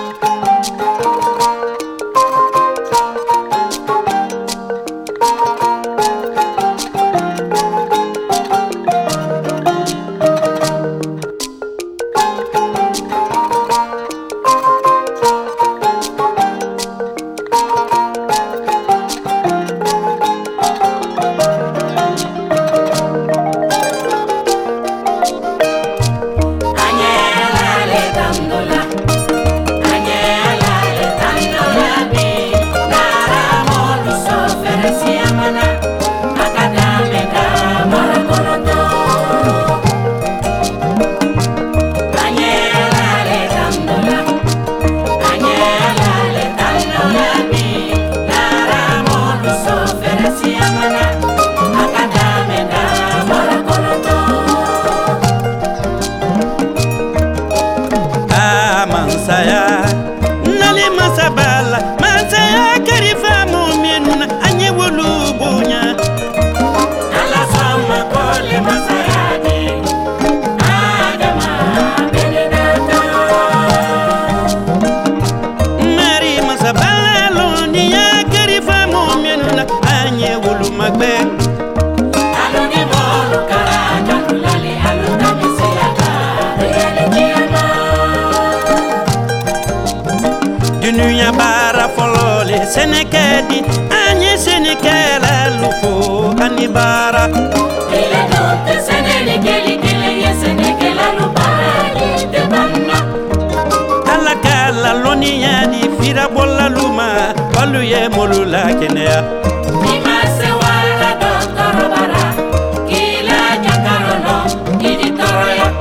Dunia bara folole senekedi anye senekela lufo anibara ile dote senekeli kele ye senekela lubara de banna ala kala loni yadi fira bolla luma balu ye molula kenea ima se wala doktoro bara kila jakarono idi toroya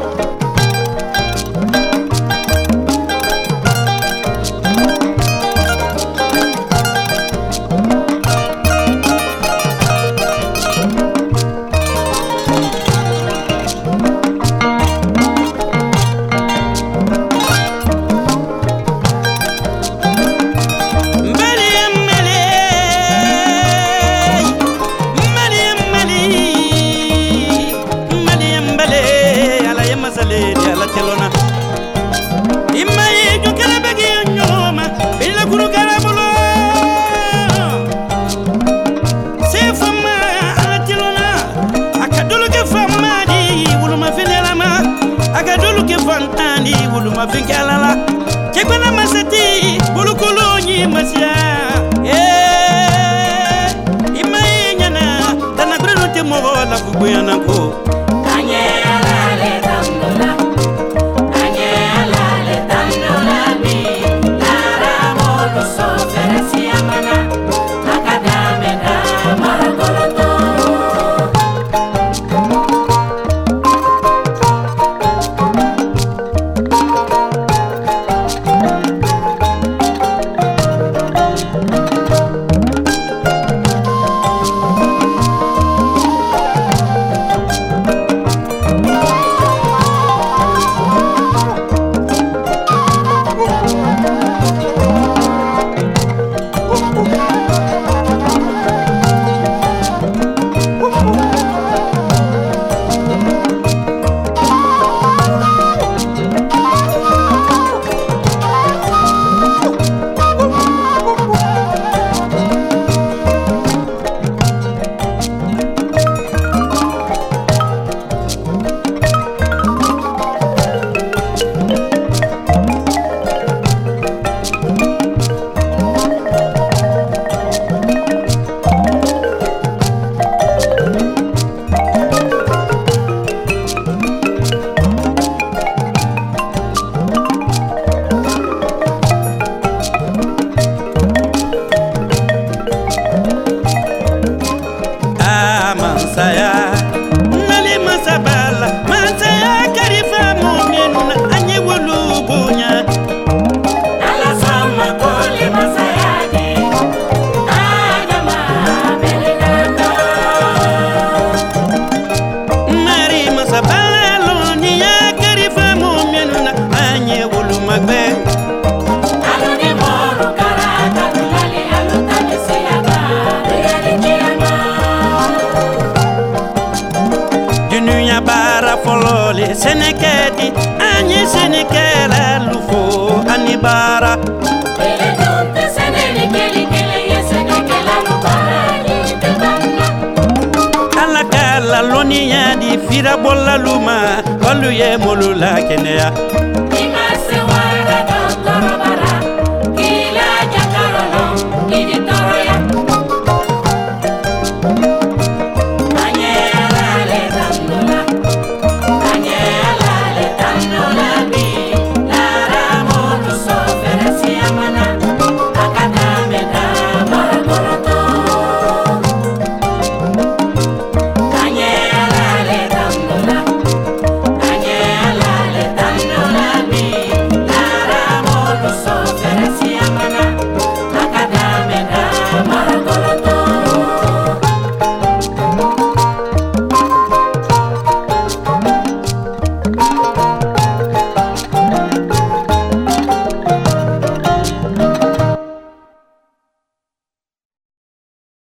Vinkalala chekwana masati bulukulonyi masia imayenya tana grano te mogola kubuyana ko anye alale tambola mi lara molu so feresia mana akadame da maragoloto Senekedi anye senekela lufo ani baara Keledon tɛ sɛnɛli kɛli kelen ye sɛnɛkɛlalu baraji tɛ banna. Ala ka lalɔnniya di firabɔlalu ma olu ye malo la kɛnɛya